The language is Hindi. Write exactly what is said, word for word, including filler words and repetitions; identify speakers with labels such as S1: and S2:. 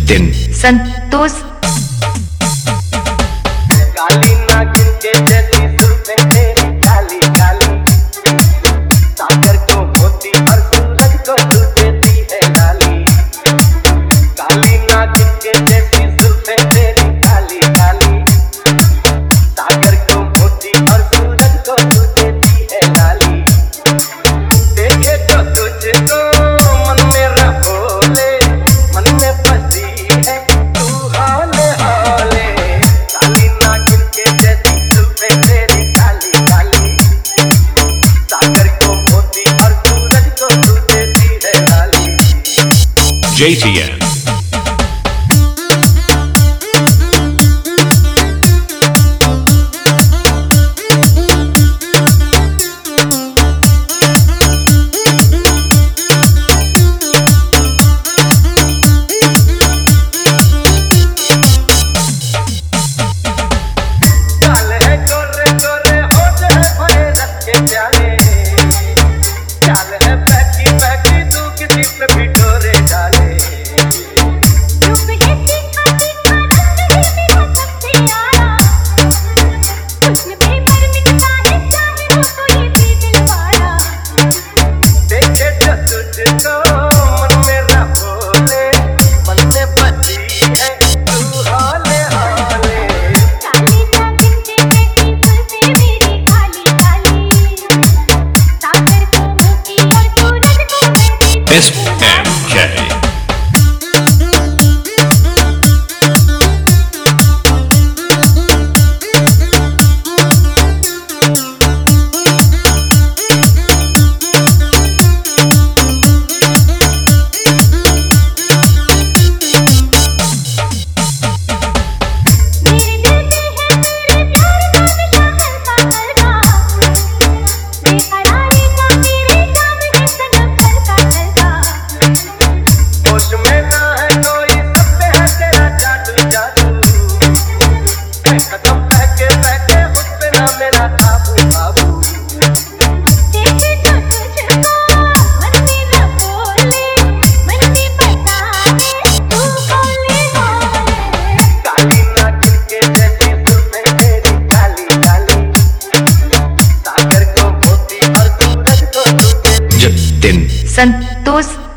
S1: जतिन,
S2: संतोष,
S3: काली नागिन के जैसी जुल्फें तेरी काली काली, सागर को मोती और सूरज को तू देती है लाली। काली नागिन के जैसी जुल्फें तेरी काली काली, सागर को मोती और सूरज को तू देती है लाली। देखे तो तुझको मन मेरा बोले, मन में बसी है तू हाले हाले। काली नागिन के जैसी जुल्फें तेरी काली काली, सागर को मोती और सूरज को तू देती है लाली।
S1: J T N.
S3: चाल है गोरे गोरे होठ है भरे रख के प्याले, चाल है बहकी बहकी तू किसी पे भी डोरे डाले। देखे जो तुझको मन मेरा बोले, मन में बसी है तू हाले हाले।
S1: S M K.
S3: होश में ना है कोई, सब पे है तेरा जादू जादू। मैं कदम बहके बहके उस पे ना मेरा काबू काबू। काली नागिन के जैसी जुल्फें तेरी काली काली, सागर को मोती और सूरज को तू देती।
S1: Jatiन.
S2: संतोष।